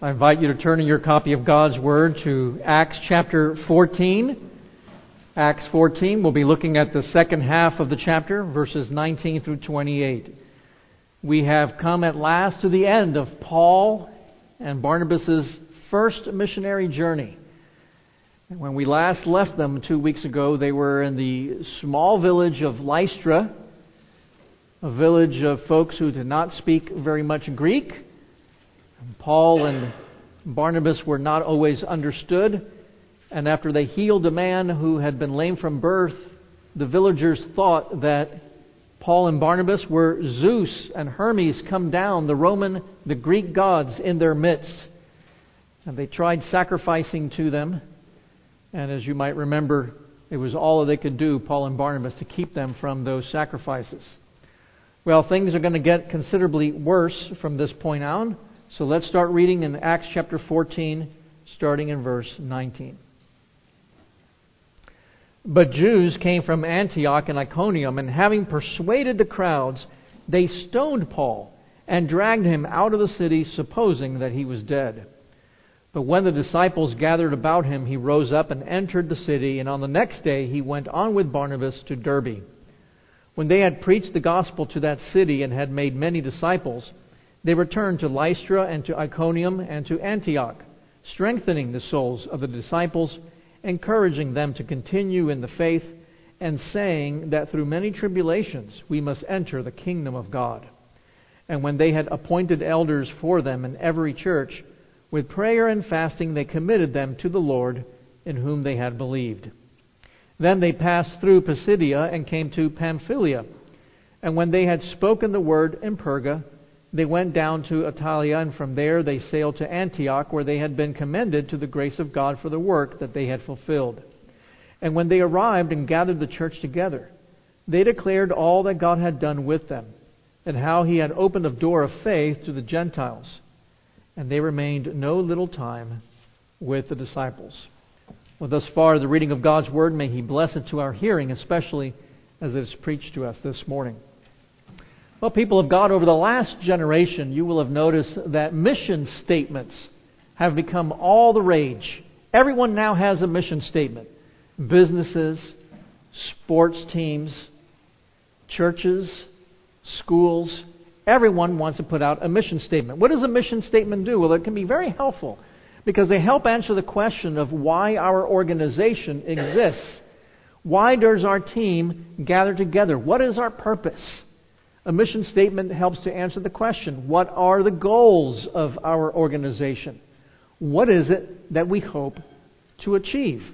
I invite you to turn in your copy of God's Word to Acts chapter 14. Acts 14, we'll be looking at the second half of the chapter, verses 19 through 28. We have come at last to the end of Paul and Barnabas' first missionary journey. When we last left them 2 weeks ago, they were in the small village of Lystra, a village of folks who did not speak very much Greek. Paul and Barnabas were not always understood, and after they healed a man who had been lame from birth, the villagers thought that Paul and Barnabas were Zeus and Hermes come down, the Greek gods in their midst. And they tried sacrificing to them, and as you might remember, it was all that they could do, Paul and Barnabas, to keep them from those sacrifices. Well, things are going to get considerably worse from this point on. So let's start reading in Acts chapter 14, starting in verse 19. But Jews came from Antioch and Iconium, and having persuaded the crowds, they stoned Paul and dragged him out of the city, supposing that he was dead. But when the disciples gathered about him, he rose up and entered the city, and on the next day he went on with Barnabas to Derbe. When they had preached the gospel to that city and had made many disciples, they returned to Lystra and to Iconium and to Antioch, strengthening the souls of the disciples, encouraging them to continue in the faith, and saying that through many tribulations we must enter the kingdom of God. And when they had appointed elders for them in every church, with prayer and fasting they committed them to the Lord, in whom they had believed. Then they passed through Pisidia and came to Pamphylia. And when they had spoken the word in Perga, they went down to Attalia, and from there they sailed to Antioch, where they had been commended to the grace of God for the work that they had fulfilled. And when they arrived and gathered the church together, they declared all that God had done with them, and how He had opened a door of faith to the Gentiles. And they remained no little time with the disciples. Well, thus far, the reading of God's Word, may He bless it to our hearing, especially as it is preached to us this morning. Well, people of God, over the last generation, you will have noticed that mission statements have become all the rage. Everyone now has a mission statement. Businesses, sports teams, churches, schools, everyone wants to put out a mission statement. What does a mission statement do? Well, it can be very helpful because they help answer the question of why our organization exists. Why does our team gather together? What is our purpose? A mission statement helps to answer the question, what are the goals of our organization? What is it that we hope to achieve?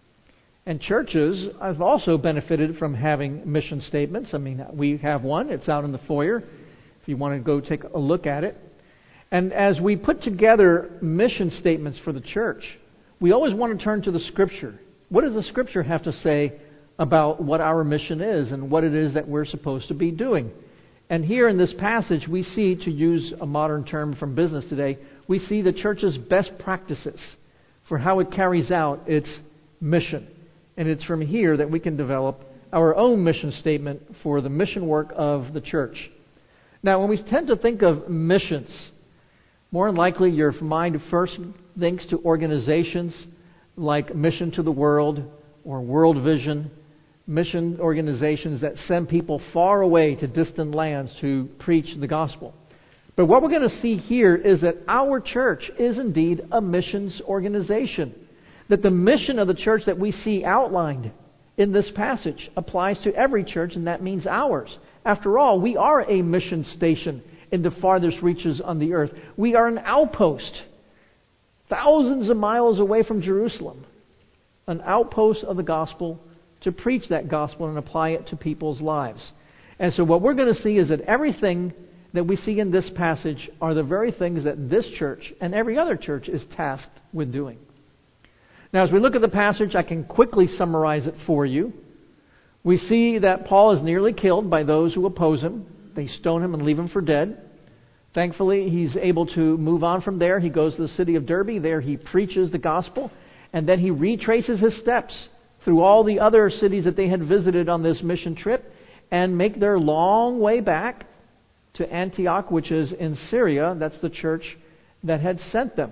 And churches have also benefited from having mission statements. I mean, we have one. It's out in the foyer if you want to go take a look at it. And as we put together mission statements for the church, we always want to turn to the Scripture. What does the Scripture have to say about what our mission is and what it is that we're supposed to be doing? And here in this passage, we see, to use a modern term from business today, we see the church's best practices for how it carries out its mission. And it's from here that we can develop our own mission statement for the mission work of the church. Now, when we tend to think of missions, more than likely your mind first thinks to organizations like Mission to the World or World Vision, mission organizations that send people far away to distant lands to preach the gospel. But what we're going to see here is that our church is indeed a missions organization. That the mission of the church that we see outlined in this passage applies to every church, and that means ours. After all, we are a mission station in the farthest reaches on the earth. We are an outpost, thousands of miles away from Jerusalem, an outpost of the gospel to preach that gospel and apply it to people's lives. And so what we're going to see is that everything that we see in this passage are the very things that this church and every other church is tasked with doing. Now, as we look at the passage, I can quickly summarize it for you. We see that Paul is nearly killed by those who oppose him. They stone him and leave him for dead. Thankfully, he's able to move on from there. He goes to the city of Derbe. There he preaches the gospel. And then he retraces his steps through all the other cities that they had visited on this mission trip and make their long way back to Antioch, which is in Syria. That's the church that had sent them.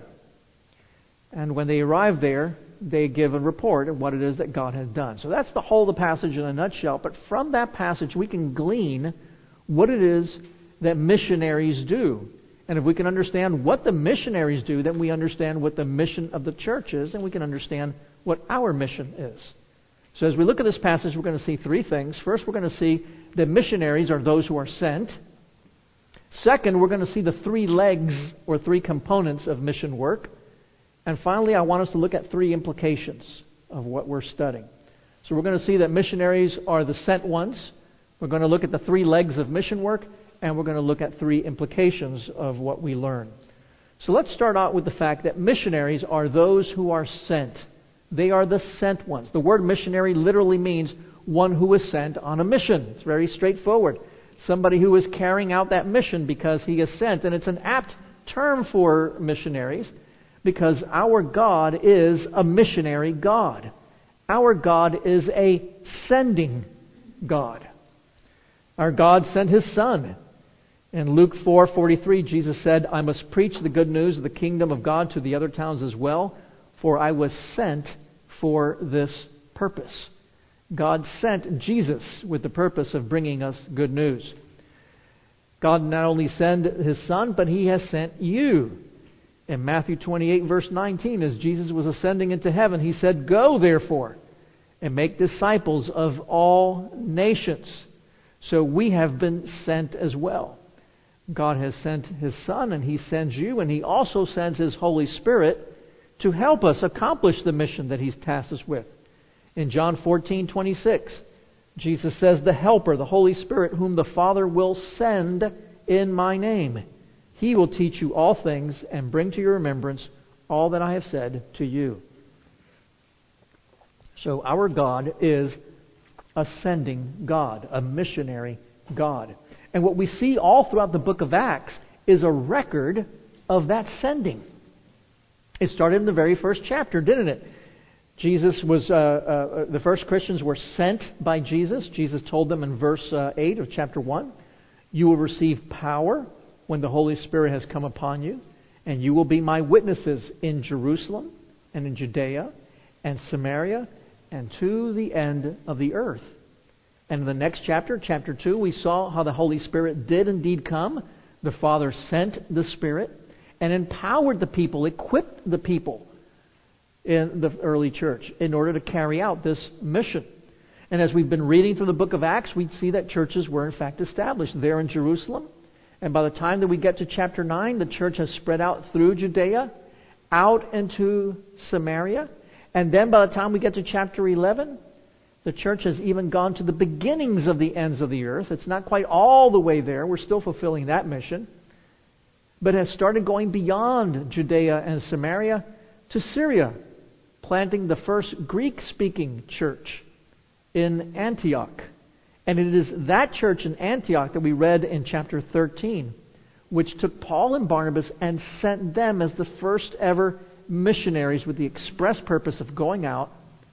And when they arrive there, they give a report of what it is that God has done. So that's the whole of the passage in a nutshell. But from that passage, we can glean what it is that missionaries do. And if we can understand what the missionaries do, then we understand what the mission of the church is, and we can understand what our mission is. So as we look at this passage, we're going to see three things. First, we're going to see that missionaries are those who are sent. Second, we're going to see the three legs or three components of mission work. And finally, I want us to look at three implications of what we're studying. So we're going to see that missionaries are the sent ones. We're going to look at the three legs of mission work, and we're going to look at three implications of what we learn. So let's start out with the fact that missionaries are those who are sent. They are the sent ones. The word missionary literally means one who is sent on a mission. It's very straightforward. Somebody who is carrying out that mission because he is sent. And it's an apt term for missionaries, because our God is a missionary God. Our God is a sending God. Our God sent His Son. In Luke 4:43, Jesus said, "I must preach the good news of the kingdom of God to the other towns as well, for I was sent for this purpose." God sent Jesus with the purpose of bringing us good news. God not only sent His Son, but He has sent you. In Matthew 28, verse 19, as Jesus was ascending into heaven, He said, "Go, therefore, and make disciples of all nations." So we have been sent as well. God has sent His Son, and He sends you, and He also sends His Holy Spirit to help us accomplish the mission that He's tasked us with. In John 14:26, Jesus says, "The Helper, the Holy Spirit, whom the Father will send in my name. He will teach you all things and bring to your remembrance all that I have said to you." So our God is a sending God, a missionary God. And what we see all throughout the book of Acts is a record of that sending. It started in the very first chapter, didn't it? The first Christians were sent by Jesus. Jesus told them in verse 8 of chapter 1, "You will receive power when the Holy Spirit has come upon you, and you will be my witnesses in Jerusalem and in Judea and Samaria and to the end of the earth." And in the next chapter, chapter 2, we saw how the Holy Spirit did indeed come. The Father sent the Spirit and empowered the people, equipped the people in the early church in order to carry out this mission. And as we've been reading through the book of Acts, we see that churches were in fact established there in Jerusalem. And by the time that we get to chapter 9, the church has spread out through Judea, out into Samaria. And then by the time we get to chapter 11, the church has even gone to the beginnings of the ends of the earth. It's not quite all the way there. We're still fulfilling that mission. But has started going beyond Judea and Samaria to Syria, planting the first Greek-speaking church in Antioch. And it is that church in Antioch that we read in chapter 13, which took Paul and Barnabas and sent them as the first ever missionaries with the express purpose of going out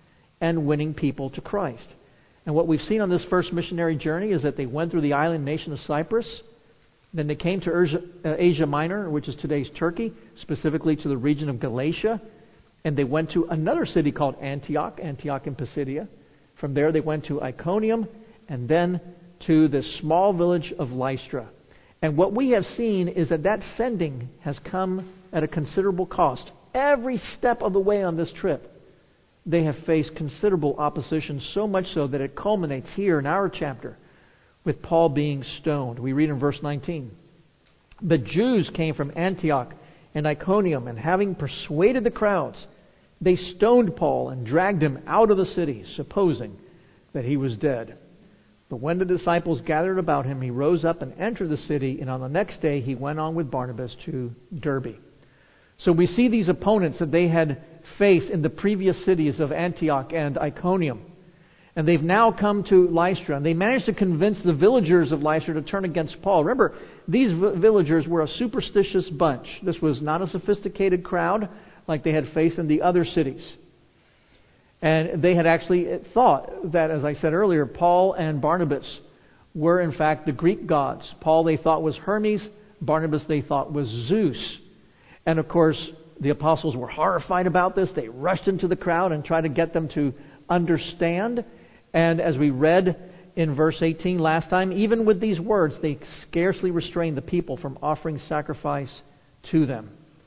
and winning people to Christ. And what we've seen on this first missionary journey is that they went through the island nation of Cyprus. Then they came to Asia Minor, which is today's Turkey, specifically to the region of Galatia. And they went to another city called Antioch in Pisidia. From there they went to Iconium, and then to this small village of Lystra. And what we have seen is that that sending has come at a considerable cost. Every step of the way on this trip, they have faced considerable opposition, so much so that it culminates here in our chapter with Paul being stoned. We read in verse 19, "But Jews came from Antioch and Iconium, and having persuaded the crowds, they stoned Paul and dragged him out of the city, supposing that he was dead. But when the disciples gathered about him, he rose up and entered the city, and on the next day he went on with Barnabas to Derbe." So we see these opponents that they had faced in the previous cities of Antioch and Iconium. And they've now come to Lystra, and they managed to convince the villagers of Lystra to turn against Paul. Remember, these villagers were a superstitious bunch. This was not a sophisticated crowd like they had faced in the other cities. And they had actually thought that, as I said earlier, Paul and Barnabas were in fact the Greek gods. Paul they thought was Hermes. Barnabas they thought was Zeus. And of course, the apostles were horrified about this. They rushed into the crowd and tried to get them to understand. And as we read in verse 18 last time, even with these words, they scarcely restrained the people from offering sacrifice to them.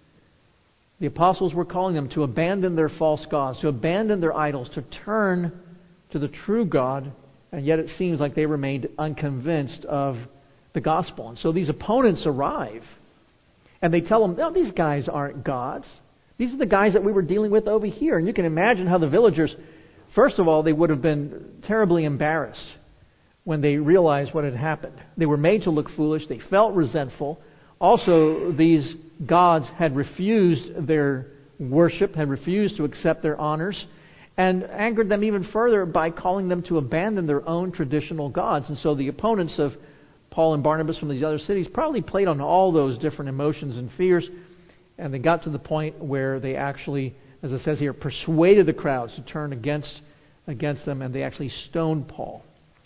The apostles were calling them to abandon their false gods, to abandon their idols, to turn to the true God, and yet it seems like they remained unconvinced of the gospel. And so these opponents arrive, and they tell them, no, these guys aren't gods. These are the guys that we were dealing with over here. And you can imagine how the villagers, first of all, they would have been terribly embarrassed when they realized what had happened. They were made to look foolish. They felt resentful. Also, these gods had refused their worship, had refused to accept their honors, and angered them even further by calling them to abandon their own traditional gods. And so the opponents of Paul and Barnabas from these other cities probably played on all those different emotions and fears, and they got to the point where they actually, as it says here, persuaded the crowds to turn against them, and they actually stoned Paul.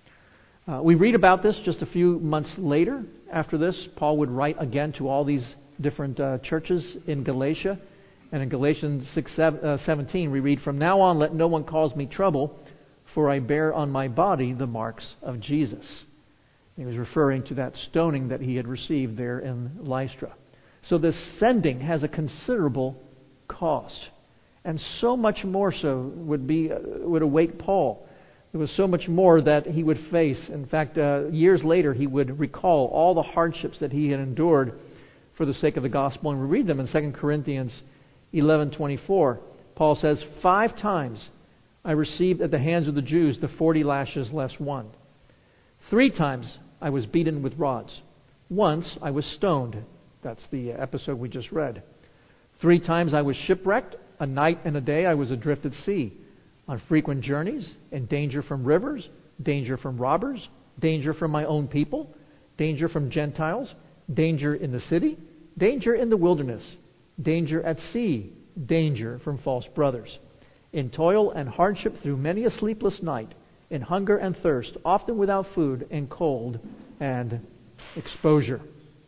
We read about this just a few months later. After this, Paul would write again to all these different churches in Galatia. And in Galatians 6:17, we read, "From now on, let no one cause me trouble, for I bear on my body the marks of Jesus." He was referring to that stoning that he had received there in Lystra. So this sending has a considerable cost. And so much more so would await Paul. There was so much more that he would face. In fact, years later, he would recall all the hardships that he had endured for the sake of the gospel. And we read them in 2 Corinthians 11:24. Paul says, 5 times I received at the hands of the Jews the 40 lashes less one. 3 times I was beaten with rods. Once I was stoned. That's the episode we just read. 3 times I was shipwrecked. A night and a day I was adrift at sea, on frequent journeys, in danger from rivers, danger from robbers, danger from my own people, danger from Gentiles, danger in the city, danger in the wilderness, danger at sea, danger from false brothers, in toil and hardship through many a sleepless night, in hunger and thirst, often without food, in cold and exposure.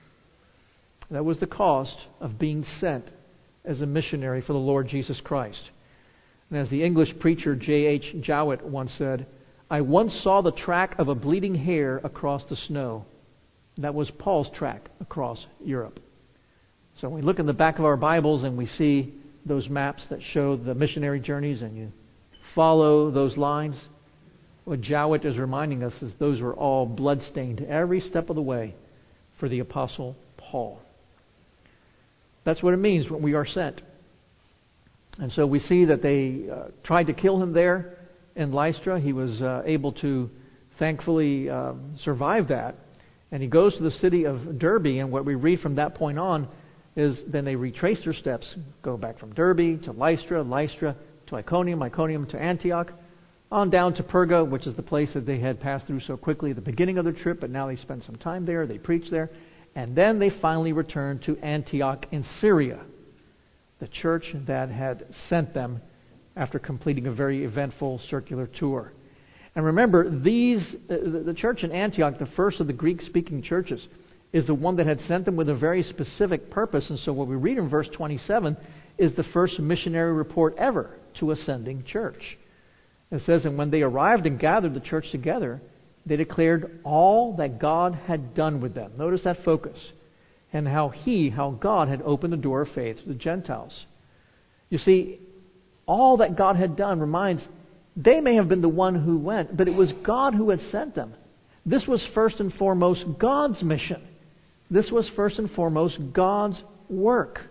That was the cost of being sent as a missionary for the Lord Jesus Christ. And as the English preacher J.H. Jowett once said, "I once saw the track of a bleeding hare across the snow." That was Paul's track across Europe. So when we look in the back of our Bibles and we see those maps that show the missionary journeys and you follow those lines, what Jowett is reminding us is those were all blood-stained every step of the way for the Apostle Paul. That's what it means when we are sent. And so we see that they tried to kill him there in Lystra. He was able to thankfully survive that. And he goes to the city of Derbe, and what we read from that point on is then they retrace their steps, go back from Derbe to Lystra, Lystra to Iconium, Iconium to Antioch, on down to Perga, which is the place that they had passed through so quickly at the beginning of their trip, but now they spend some time there, they preach there. And then they finally return to Antioch in Syria, the church that had sent them after completing a very eventful circular tour. And remember, the church in Antioch, the first of the Greek-speaking churches, is the one that had sent them with a very specific purpose. And so what we read in verse 27 is the first missionary report ever to a sending church. It says, "And when they arrived and gathered the church together, they declared all that God had done with them." Notice that focus. And how God had opened the door of faith to the Gentiles. You see, all that God had done reminds, they may have been the one who went, but it was God who had sent them. This was first and foremost God's mission. This was first and foremost God's work.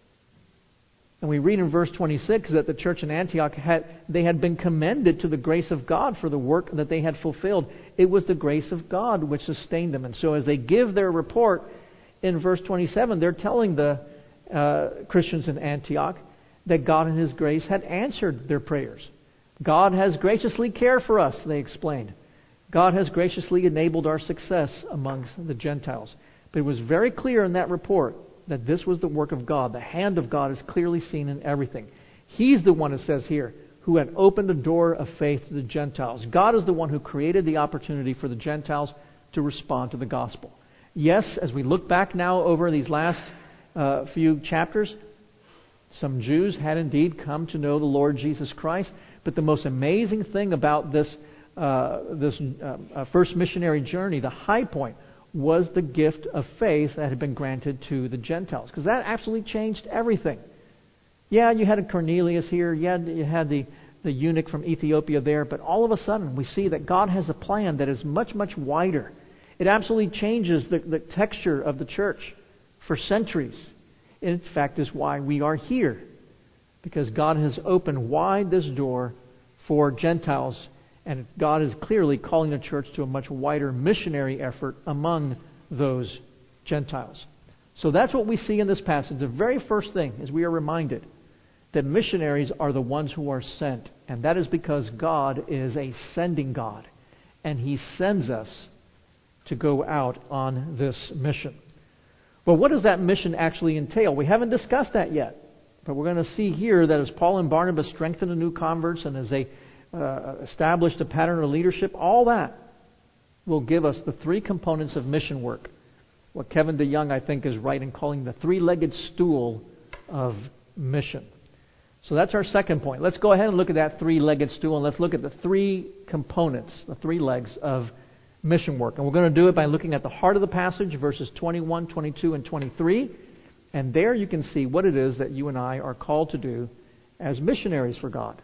And we read in verse 26 that the church in Antioch had been commended to the grace of God for the work that they had fulfilled. It was the grace of God which sustained them. And so as they give their report, in verse 27, they're telling the Christians in Antioch that God in His grace had answered their prayers. God has graciously cared for us, they explained. God has graciously enabled our success amongst the Gentiles. But it was very clear in that report that this was the work of God. The hand of God is clearly seen in everything. He's the one, it says here, who had opened the door of faith to the Gentiles. God is the one who created the opportunity for the Gentiles to respond to the gospel. Yes, as we look back now over these last few chapters, Some Jews had indeed come to know the Lord Jesus Christ, but the most amazing thing about this first missionary journey, the high point, was the gift of faith that had been granted to the Gentiles, because that absolutely changed everything. Yeah, you had a Cornelius here, yeah, you had the eunuch from Ethiopia there, but all of a sudden we see that God has a plan that is much, much wider. It absolutely changes the texture of the church for centuries. In fact, is why we are here, because God has opened wide this door for Gentiles, and God is clearly calling the church to a much wider missionary effort among those Gentiles. So that's what we see in this passage. The very first thing is we are reminded that missionaries are the ones who are sent, and that is because God is a sending God, and He sends us to go out on this mission. Well, what does that mission actually entail? We haven't discussed that yet, but we're going to see here that as Paul and Barnabas strengthened the new converts and as they established a pattern of leadership, all that will give us the three components of mission work. What Kevin DeYoung, I think, is right in calling the three-legged stool of mission. So that's our second point. Let's go ahead and look at that three-legged stool, and let's look at the three components, the three legs of mission work. And we're going to do it by looking at the heart of the passage, verses 21, 22, and 23. And there you can see what it is that you and I are called to do as missionaries for God.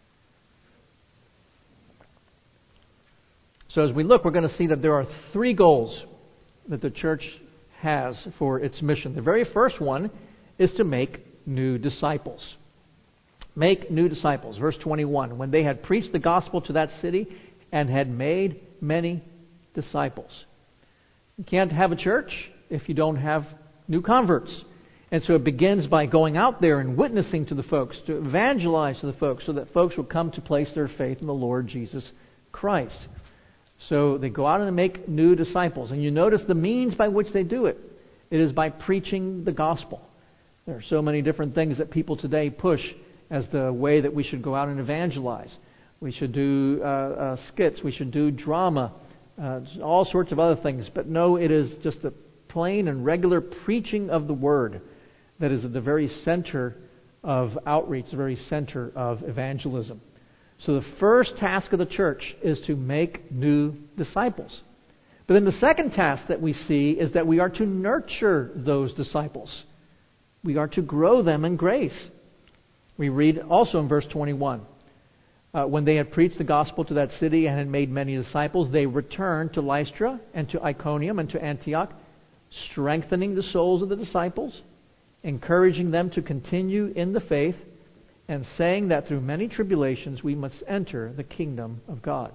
So as we look, we're going to see that there are three goals that the church has for its mission. The very first one is to make new disciples. Make new disciples. Verse 21, when they had preached the gospel to that city and had made many disciples. You can't have a church if you don't have new converts. And so it begins by going out there and witnessing to the folks, to evangelize to the folks, so that folks will come to place their faith in the Lord Jesus Christ. So they go out and make new disciples. And you notice the means by which they do it. It is by preaching the gospel. There are so many different things that people today push as the way that we should go out and evangelize. We should do skits. We should do drama. All sorts of other things. But no, it is just a plain and regular preaching of the Word that is at the very center of outreach, the very center of evangelism. So the first task of the church is to make new disciples. But then the second task that we see is that we are to nurture those disciples. We are to grow them in grace. We read also in verse 21, when they had preached the gospel to that city and had made many disciples, they returned to Lystra and to Iconium and to Antioch, strengthening the souls of the disciples, encouraging them to continue in the faith, and saying that through many tribulations we must enter the kingdom of God.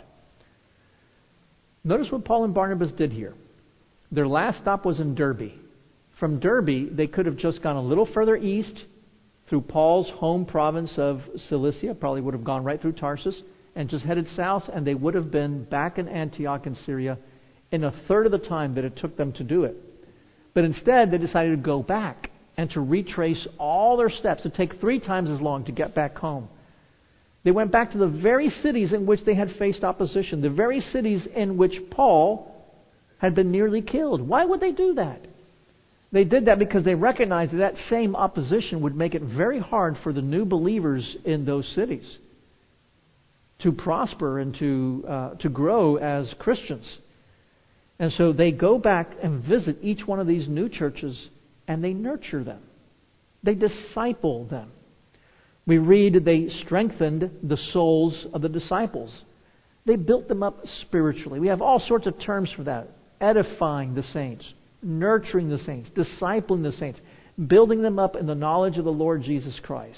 Notice what Paul and Barnabas did here. Their last stop was in Derbe. From Derbe, they could have just gone a little further east through Paul's home province of Cilicia, probably would have gone right through Tarsus, and just headed south, and they would have been back in Antioch in Syria in a third of the time that it took them to do it. But instead, they decided to go back and to retrace all their steps. It would take 3 times as long to get back home. They went back to the very cities in which they had faced opposition, the very cities in which Paul had been nearly killed. Why would they do that? They did that because they recognized that that same opposition would make it very hard for the new believers in those cities to prosper and to grow as Christians. And so they go back and visit each one of these new churches, and they nurture them. They disciple them. We read they strengthened the souls of the disciples. They built them up spiritually. We have all sorts of terms for that. Edifying the saints, nurturing the saints, discipling the saints, building them up in the knowledge of the Lord Jesus Christ.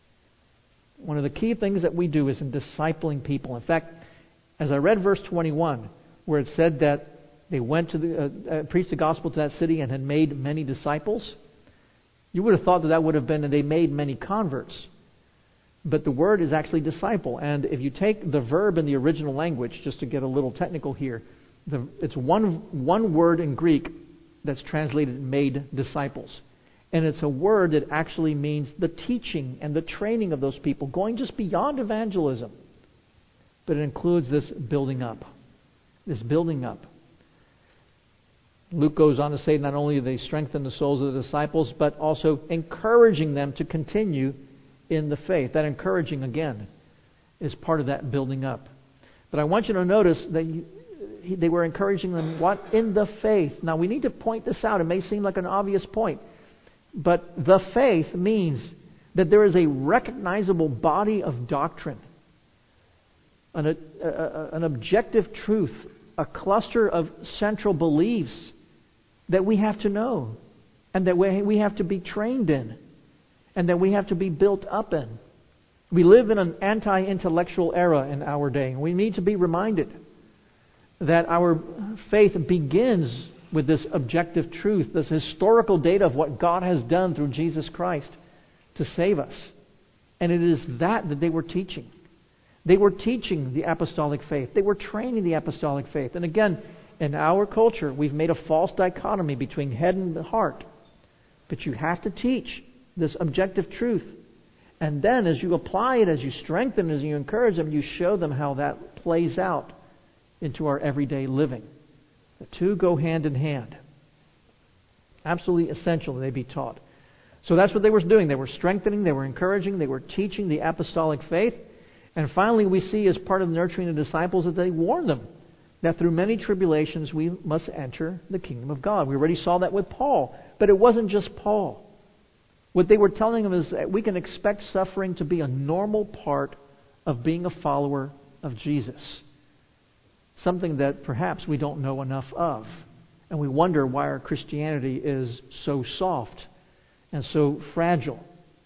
One of the key things that we do is in discipling people. In fact, as I read verse 21, where it said that they went to preached the gospel to that city and had made many disciples, you would have thought that that would have been that they made many converts. But the word is actually disciple. And if you take the verb in the original language, just to get a little technical here, it's one word in Greek that's translated made disciples. And it's a word that actually means the teaching and the training of those people, going just beyond evangelism. But it includes this building up. This building up. Luke goes on to say not only do they strengthen the souls of the disciples, but also encouraging them to continue in the faith. That encouraging, again, is part of that building up. But I want you to notice that they were encouraging them, what? In the faith. Now, we need to point this out. It may seem like an obvious point. But the faith means that there is a recognizable body of doctrine, an objective truth, a cluster of central beliefs that we have to know, and that we have to be trained in, and that we have to be built up in. We live in an anti-intellectual era in our day. We need to be reminded that our faith begins with this objective truth, this historical data of what God has done through Jesus Christ to save us. And it is that they were teaching. They were teaching the apostolic faith. They were training the apostolic faith. And again, in our culture, we've made a false dichotomy between head and heart. But you have to teach this objective truth. And then as you apply it, as you strengthen, as you encourage them, you show them how that plays out into our everyday living. The two go hand in hand. Absolutely essential that they be taught. So that's what they were doing. They were strengthening, they were encouraging, they were teaching the apostolic faith. And finally, we see as part of nurturing the disciples that they warned them that through many tribulations we must enter the kingdom of God. We already saw that with Paul. But it wasn't just Paul. What they were telling them is that we can expect suffering to be a normal part of being a follower of Jesus. Something that perhaps we don't know enough of. And we wonder why our Christianity is so soft and so fragile.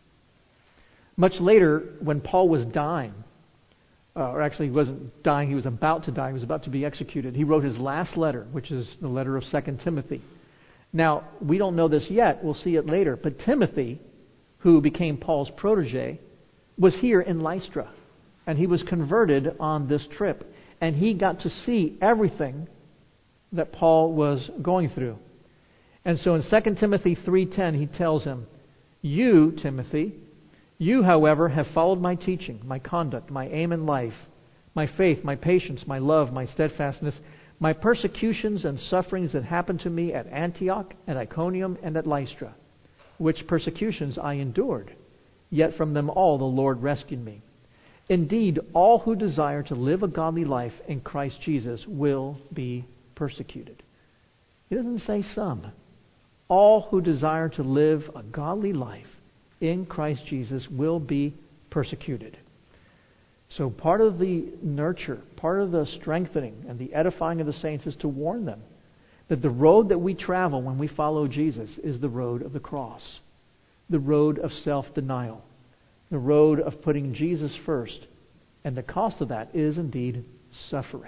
Much later, when Paul was dying, or actually he wasn't dying, he was about to die, he was about to be executed, he wrote his last letter, which is the letter of 2 Timothy. Now, we don't know this yet, we'll see it later, but Timothy, who became Paul's protege, was here in Lystra, and he was converted on this trip, and he got to see everything that Paul was going through. And so in 2 Timothy 3:10, he tells him, "You, Timothy, you, however, have followed my teaching, my conduct, my aim in life, my faith, my patience, my love, my steadfastness, my persecutions and sufferings that happened to me at Antioch, at Iconium, and at Lystra, which persecutions I endured. Yet from them all the Lord rescued me. Indeed, all who desire to live a godly life in Christ Jesus will be persecuted." He doesn't say some. All who desire to live a godly life in Christ Jesus will be persecuted. So part of the nurture, part of the strengthening and the edifying of the saints is to warn them that the road that we travel when we follow Jesus is the road of the cross, the road of self-denial, the road of putting Jesus first. And the cost of that is indeed suffering.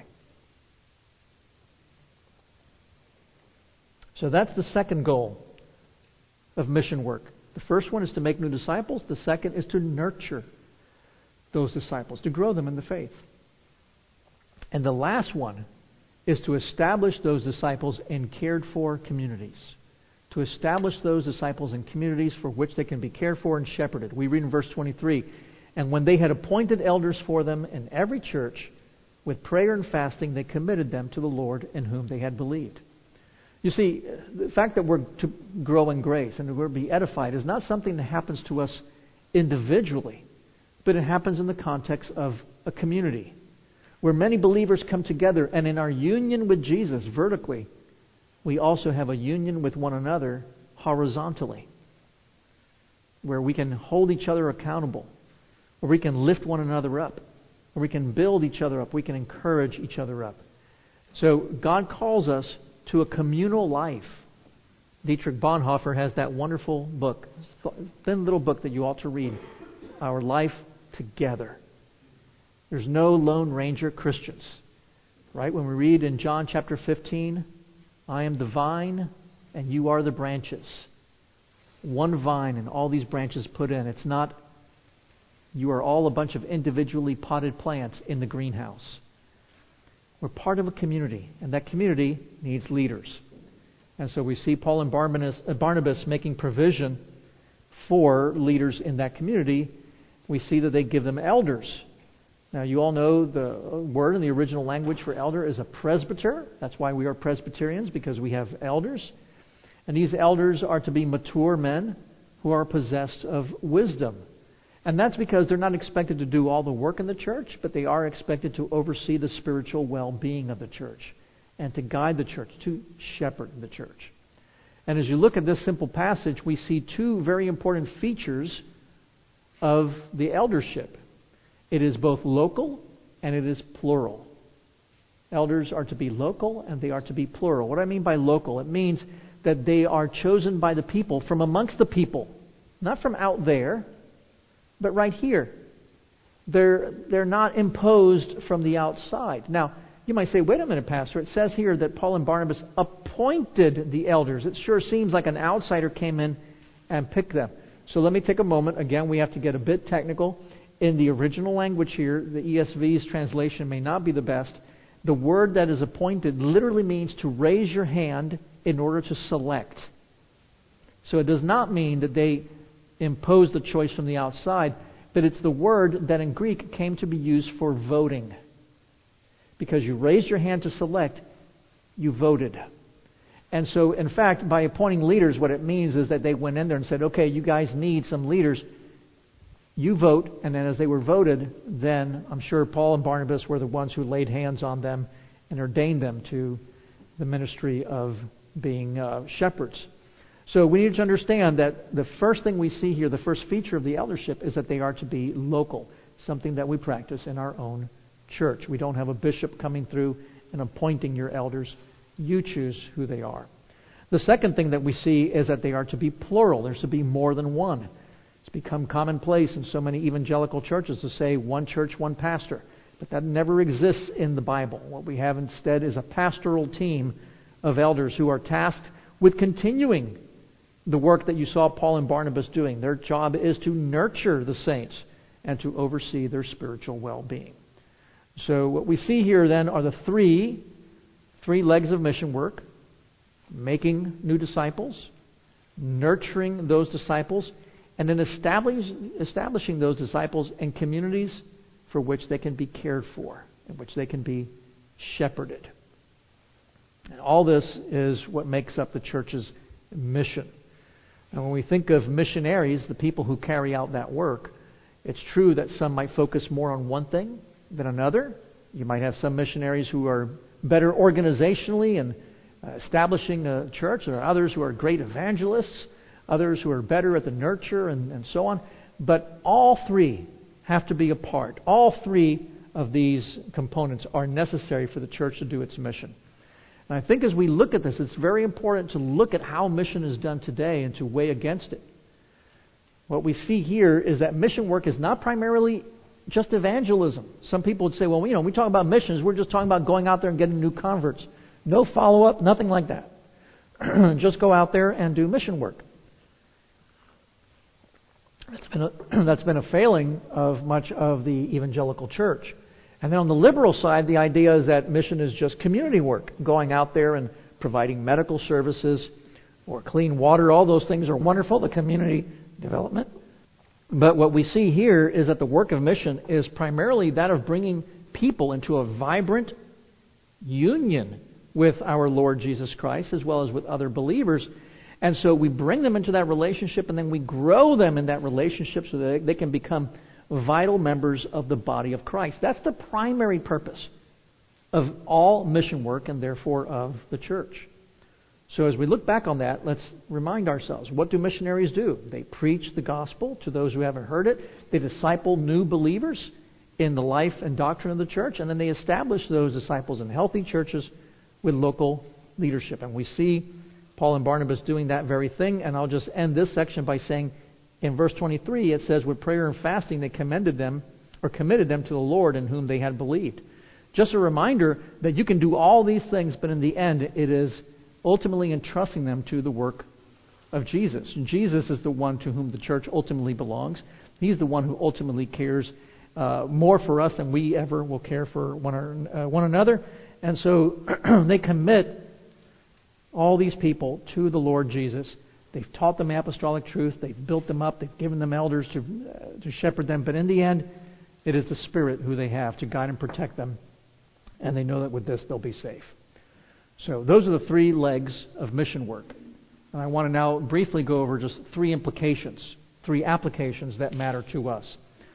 So that's the second goal of mission work. The first one is to make new disciples. The second is to nurture those disciples, to grow them in the faith. And the last one is to establish those disciples in cared for communities. To establish those disciples in communities for which they can be cared for and shepherded. We read in verse 23, "And when they had appointed elders for them in every church, with prayer and fasting, they committed them to the Lord in whom they had believed." You see, the fact that we're to grow in grace and we're to be edified is not something that happens to us individually, but it happens in the context of a community where many believers come together, and in our union with Jesus vertically, we also have a union with one another horizontally, where we can hold each other accountable, where we can lift one another up, where we can build each other up, we can encourage each other up. So God calls us to a communal life. Dietrich Bonhoeffer has that wonderful book, thin little book that you ought to read, Our Life Together. There's no Lone Ranger Christians. Right? When we read in John chapter 15, "I am the vine and you are the branches." One vine and all these branches put in. It's not you are all a bunch of individually potted plants in the greenhouse. We're part of a community, and that community needs leaders. And so we see Paul and Barnabas making provision for leaders in that community. We see that they give them elders Now, you all know the word in the original language for elder is a presbyter. That's why we are Presbyterians, because we have elders. And these elders are to be mature men who are possessed of wisdom. And that's because they're not expected to do all the work in the church, but they are expected to oversee the spiritual well-being of the church and to guide the church, to shepherd the church. And as you look at this simple passage, we see two very important features of the eldership. It is both local and it is plural. Elders are to be local and they are to be plural. What do I mean by local? It means that they are chosen by the people, from amongst the people. Not from out there, but right here. They're not imposed from the outside. Now, you might say, wait a minute, Pastor. It says here that Paul and Barnabas appointed the elders. It sure seems like an outsider came in and picked them. So let me take a moment. Again, we have to get a bit technical. In the original language here, the ESV's translation may not be the best. The word that is appointed literally means to raise your hand in order to select. So it does not mean that they imposed the choice from the outside, but it's the word that in Greek came to be used for voting. Because you raised your hand to select, you voted. And so, in fact, by appointing leaders, what it means is that they went in there and said, okay, you guys need some leaders. You vote, and then as they were voted, then I'm sure Paul and Barnabas were the ones who laid hands on them and ordained them to the ministry of being shepherds. So we need to understand that the first thing we see here, the first feature of the eldership, is that they are to be local, something that we practice in our own church. We don't have a bishop coming through and appointing your elders. You choose who they are. The second thing that we see is that they are to be plural. There's to be more than one. It's become commonplace in so many evangelical churches to say one church, one pastor. But that never exists in the Bible. What we have instead is a pastoral team of elders who are tasked with continuing the work that you saw Paul and Barnabas doing. Their job is to nurture the saints and to oversee their spiritual well-being. So what we see here then are the three legs of mission work: making new disciples, nurturing those disciples, and then establishing those disciples in communities for which they can be cared for, in which they can be shepherded. And all this is what makes up the church's mission. And when we think of missionaries, the people who carry out that work, it's true that some might focus more on one thing than another. You might have some missionaries who are better organizationally and establishing a church. There are others who are great evangelists, others who are better at the nurture and so on. But all three have to be a part. All three of these components are necessary for the church to do its mission. And I think as we look at this, it's very important to look at how mission is done today and to weigh against it. What we see here is that mission work is not primarily just evangelism. Some people would say, well, we talk about missions, we're just talking about going out there and getting new converts. No follow-up, nothing like that. Just go out there and do mission work. That's been a failing of much of the evangelical church. And then on the liberal side, the idea is that mission is just community work, going out there and providing medical services or clean water. All those things are wonderful, the community development. But what we see here is that the work of mission is primarily that of bringing people into a vibrant union with our Lord Jesus Christ as well as with other believers. And so we bring them into that relationship and then we grow them in that relationship so that they can become vital members of the body of Christ. That's the primary purpose of all mission work and therefore of the church. So as we look back on that, let's remind ourselves, what do missionaries do? They preach the gospel to those who haven't heard it. They disciple new believers in the life and doctrine of the church, and then they establish those disciples in healthy churches with local leadership. And we see Paul and Barnabas doing that very thing, and I'll just end this section by saying, in verse 23, it says, with prayer and fasting, they committed them to the Lord in whom they had believed. Just a reminder that you can do all these things, but in the end, it is ultimately entrusting them to the work of Jesus. And Jesus is the one to whom the church ultimately belongs. He's the one who ultimately cares more for us than we ever will care for one another. And so they commit all these people to the Lord Jesus. They've taught them apostolic truth. They've built them up. They've given them elders to shepherd them. But in the end, It is the Spirit who they have to guide and protect them, and they know that with this they'll be safe. So those are the three legs of mission work. And I want to now briefly go over just three applications that matter to us.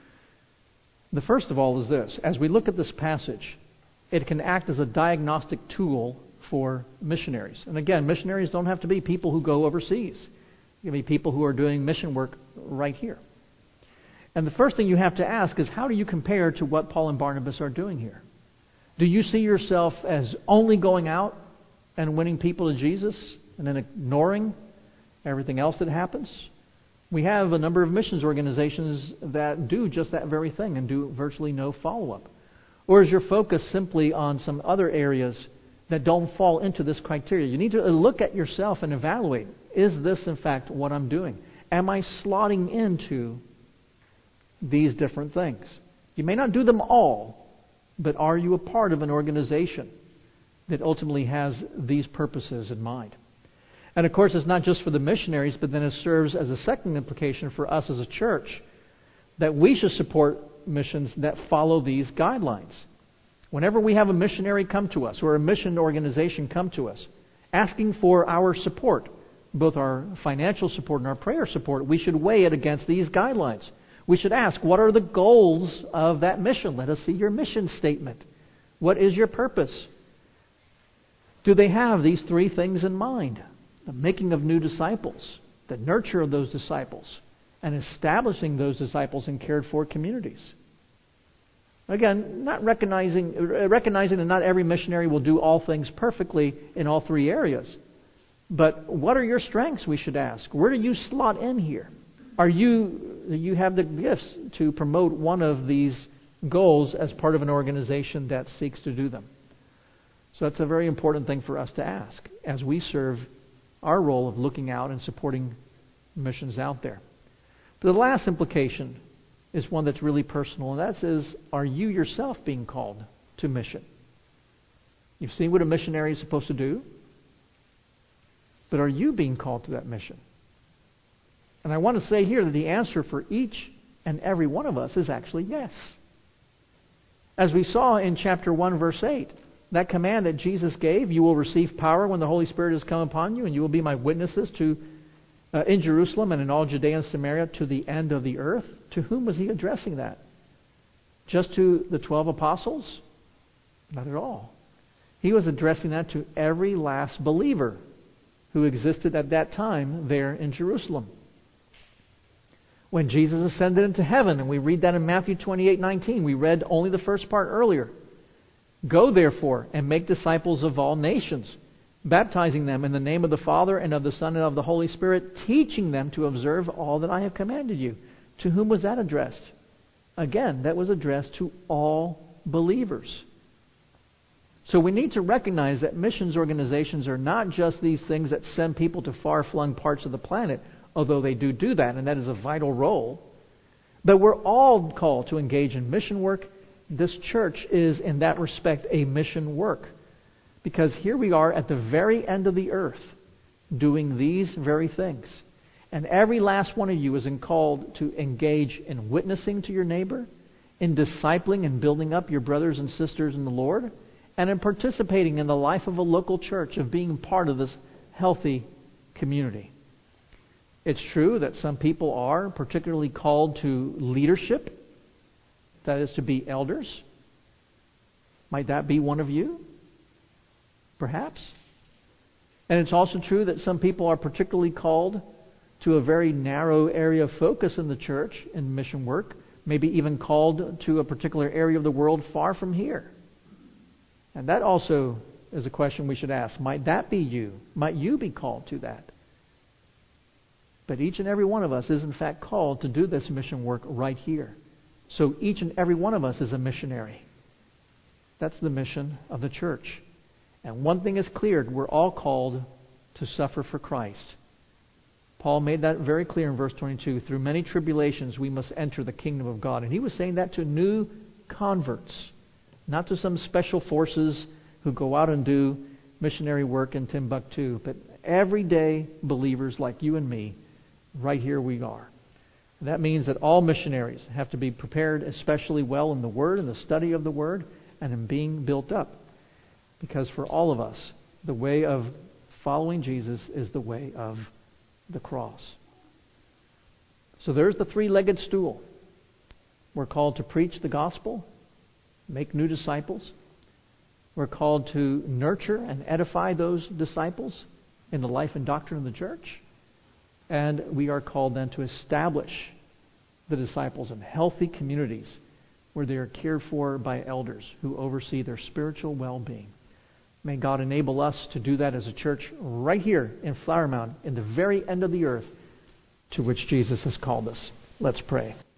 The first of all is this. As we look at this passage, it can act as a diagnostic tool for missionaries. And again, missionaries don't have to be people who go overseas. It can be people who are doing mission work right here. And the first thing you have to ask is, how do you compare to what Paul and Barnabas are doing here? Do you see yourself as only going out and winning people to Jesus and then ignoring everything else that happens? We have a number of missions organizations that do just that very thing and do virtually no follow-up. Or is your focus simply on some other areas that don't fall into this criteria? You need to look at yourself and evaluate, is this in fact what I'm doing? Am I slotting into these different things? You may not do them all, but are you a part of an organization that ultimately has these purposes in mind? And of course, it's not just for the missionaries, but then it serves as a second implication for us as a church, that we should support missions that follow these guidelines. Whenever we have a missionary come to us, or a mission organization come to us, asking for our support, both our financial support and our prayer support, we should weigh it against these guidelines. We should ask, what are the goals of that mission? Let us see your mission statement. What is your purpose? Do they have these three things in mind? The making of new disciples, the nurture of those disciples, and establishing those disciples in cared for communities. Again, not recognizing that not every missionary will do all things perfectly in all three areas. But what are your strengths, we should ask? Where do you slot in here? You have the gifts to promote one of these goals as part of an organization that seeks to do them? So that's a very important thing for us to ask as we serve our role of looking out and supporting missions out there. But the last implication is one that's really personal, and that is, are you yourself being called to mission? You've seen what a missionary is supposed to do, but are you being called to that mission? And I want to say here that the answer for each and every one of us is actually yes. As we saw in chapter 1, verse 8, that command that Jesus gave, you will receive power when the Holy Spirit has come upon you, and you will be my witnesses in Jerusalem and in all Judea and Samaria to the end of the earth. To whom was he addressing that? Just to the 12 apostles? Not at all. He was addressing that to every last believer who existed at that time there in Jerusalem. When Jesus ascended into heaven, and we read that in Matthew 28:19, we read only the first part earlier. Go therefore and make disciples of all nations, baptizing them in the name of the Father and of the Son and of the Holy Spirit, teaching them to observe all that I have commanded you. To whom was that addressed? Again, that was addressed to all believers. So we need to recognize that missions organizations are not just these things that send people to far-flung parts of the planet, although they do that, and that is a vital role. But we're all called to engage in mission work. This church is, in that respect, a mission work. Because here we are at the very end of the earth doing these very things. And every last one of you is called to engage in witnessing to your neighbor, in discipling and building up your brothers and sisters in the Lord, and in participating in the life of a local church, of being part of this healthy community. It's true that some people are particularly called to leadership, that is to be elders. Might that be one of you? Perhaps. And it's also true that some people are particularly called to a very narrow area of focus in the church in mission work, maybe even called to a particular area of the world far from here. And that also is a question we should ask. Might that be you? Might you be called to that? But each and every one of us is in fact called to do this mission work right here. So each and every one of us is a missionary. That's the mission of the church. And one thing is clear, we're all called to suffer for Christ. Paul made that very clear in verse 22. Through many tribulations we must enter the kingdom of God. And he was saying that to new converts, not to some special forces who go out and do missionary work in Timbuktu, but everyday believers like you and me. Right here we are. That means that all missionaries have to be prepared especially well in the Word and the study of the Word and in being built up. Because for all of us, the way of following Jesus is the way of the cross. So there's the three-legged stool. We're called to preach the gospel, make new disciples. We're called to nurture and edify those disciples in the life and doctrine of the church. And we are called then to establish the disciples in healthy communities where they are cared for by elders who oversee their spiritual well-being. May God enable us to do that as a church right here in Flower Mound, in the very end of the earth to which Jesus has called us. Let's pray.